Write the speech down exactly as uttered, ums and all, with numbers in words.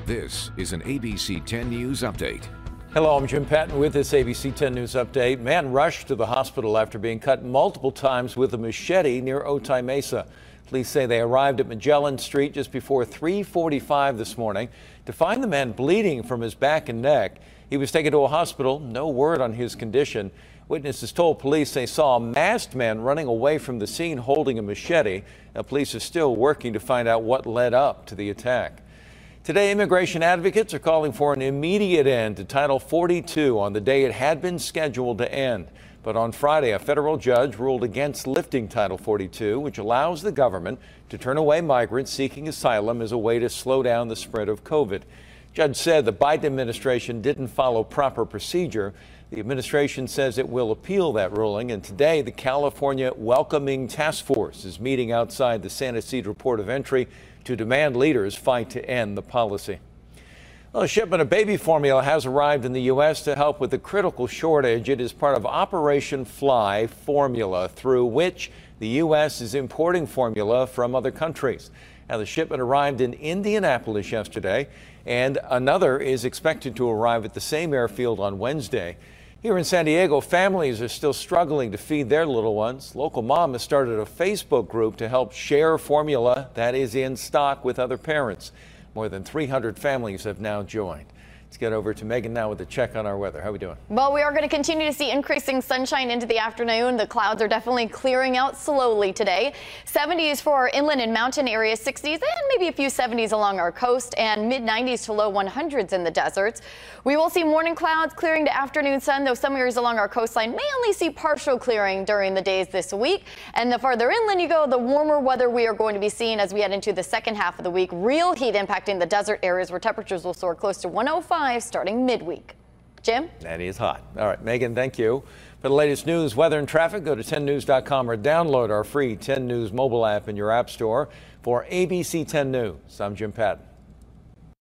This is an A B C ten News Update. Hello, I'm Jim Patton with this A B C ten News Update. Man rushed to the hospital after being cut multiple times with a machete near Otay Mesa. Police say they arrived at Magellan Street just before three forty-five this morning to find the man bleeding from his back and neck. He was taken to a hospital. No word on his condition. Witnesses told police they saw a masked man running away from the scene holding a machete. Now, police are still working to find out what led up to the attack. Today, immigration advocates are calling for an immediate end to Title forty-two on the day it had been scheduled to end. But on Friday, a federal judge ruled against lifting Title forty-two, which allows the government to turn away migrants seeking asylum as a way to slow down the spread of COVID. Judge said the Biden administration didn't follow proper procedure. The administration says it will appeal that ruling, and today the California Welcoming Task Force is meeting outside the San Ysidro Port of Entry to demand leaders fight to end the policy. Well, a shipment of baby formula has arrived in the U S to help with the critical shortage. It is part of Operation Fly Formula, through which the U S is importing formula from other countries. Now, the shipment arrived in Indianapolis yesterday, and another is expected to arrive at the same airfield on Wednesday. Here in San Diego, families are still struggling to feed their little ones. Local mom has started a Facebook group to help share formula that is in stock with other parents. More than three hundred families have now joined. Let's get over to Megan now with a check on our weather. How are we doing? Well, we are going to continue to see increasing sunshine into the afternoon. The clouds are definitely clearing out slowly today. seventies for our inland and mountain areas, sixties, and maybe a few seventies along our coast, and mid nineties to low hundreds in the deserts. We will see morning clouds clearing to afternoon sun, though some areas along our coastline may only see partial clearing during the days this week. And the farther inland you go, the warmer weather we are going to be seeing as we head into the second half of the week. Real heat impacting the desert areas where temperatures will soar close to one oh five starting midweek. Jim? That is hot. All right, Megan, thank you. For the latest news, weather, and traffic, go to ten news dot com or download our free ten News mobile app in your app store. For A B C ten News, I'm Jim Patton.